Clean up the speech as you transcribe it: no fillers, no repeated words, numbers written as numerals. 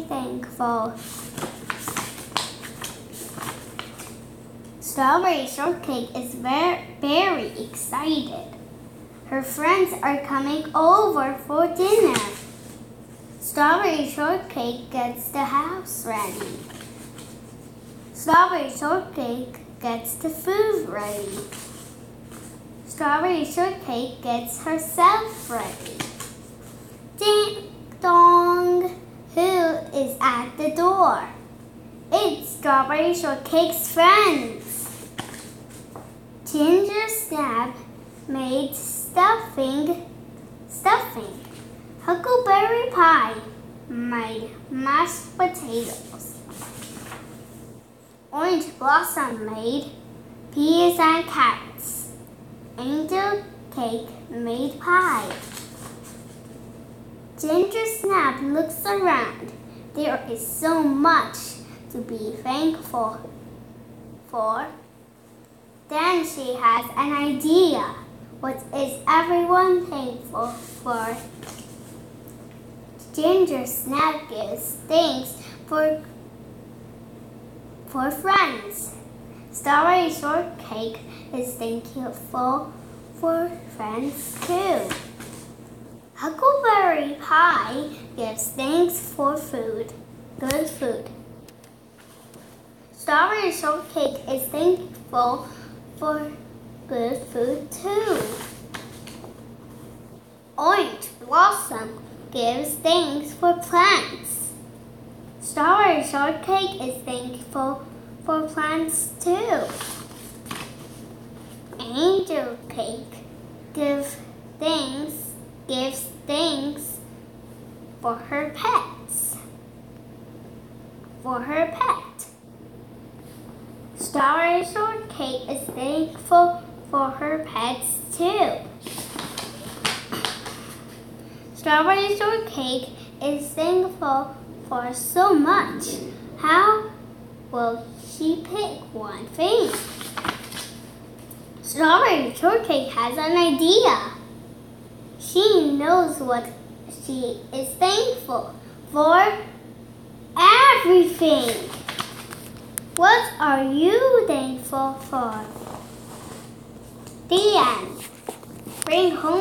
thankful. Strawberry Shortcake is very excited. Her friends are coming over for dinner. Strawberry Shortcake gets the house ready. Strawberry Shortcake gets the food ready. Strawberry Shortcake gets herself ready. Ding dong! Who is at the door? It's Strawberry Shortcake's friends. Ginger Snap made stuffing. Huckleberry Pie made mashed potatoes. Orange Blossom made peas and carrots. Angel Cake made pie. Ginger Snap looks around. There is so much to be thankful for. Then she has an idea. What is everyone thankful for? Ginger Snap gives thanks for friends. Strawberry Shortcake is thankful for friends too. Huckleberry Pie gives thanks for food, good food. Strawberry Shortcake is thankful for good food too. Orange Blossom gives thanks for plants. Strawberry Shortcake is thankful for plants too. Angel Cake gives thanks for her pets. For her pet. Strawberry Shortcake is thankful for her pets too. Strawberry Shortcake is thankful for so much. How will she pick one thing? Strawberry Shortcake has an idea. She knows what she is thankful for. Everything. What are you thankful for? The end. Bring home